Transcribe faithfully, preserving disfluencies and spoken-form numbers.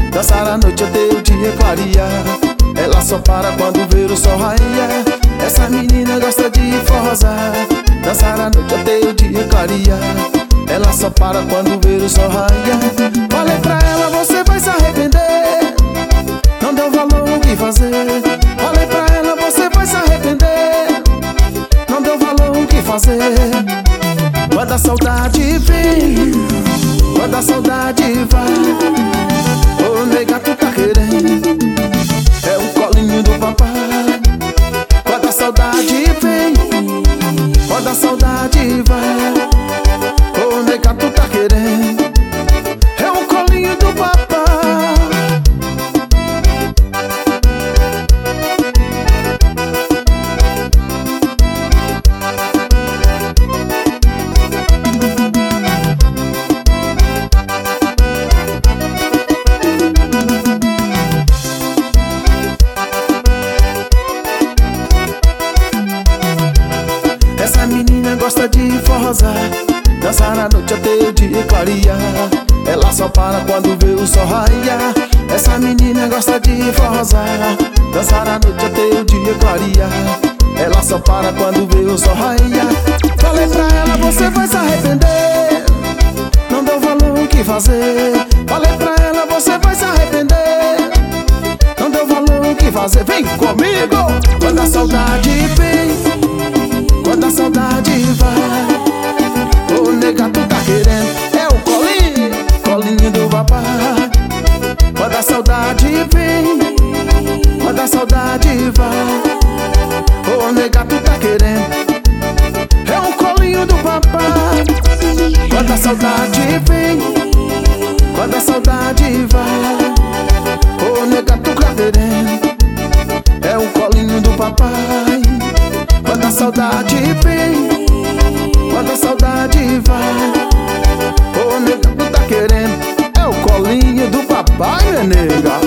dançar a noite até o dia clarear. Ela só para quando ver o sol raiar. Essa menina gosta de forrosar, dançar a noite até o dia clarear. Ela só para quando ver o sol raiar. Falei pra ela, você vai se arrepender, não deu valor o que fazer. Falei pra ela, você vai se arrepender, não deu valor o que fazer. Quando a saudade vem, quando a saudade vai, ô nega, tu tá querendo é o colinho do papai. Quando a saudade vem, quando a saudade vai, ô nega, tu tá querendo é o colinho do papai. Essa menina gosta de forrosar, dançar a noite até o dia clarear. Ela só para quando vê o sol raiar. Essa menina gosta de forrosar, dançar a noite até o dia clarear. Ela só para quando vê o sol raiar. Falei pra ela, você vai se arrepender, não deu valor o que fazer. Falei pra ela, você vai se arrepender, não deu valor o que fazer. Vem comigo! Quando a saudade vem, quando a saudade vai, ô nega, tu tá querendo é o colinho, colinho do papai. Quando a saudade vem, quando a saudade vai, ô nega, tu tá querendo é o colinho do papai. Quando a saudade vem, quando a saudade vai, ô nega, tu tá querendo é o colinho do papai. Quando a saudade vem, quando a saudade vai, ô nega, tu tá querendo é o colinho do papai, né, nega?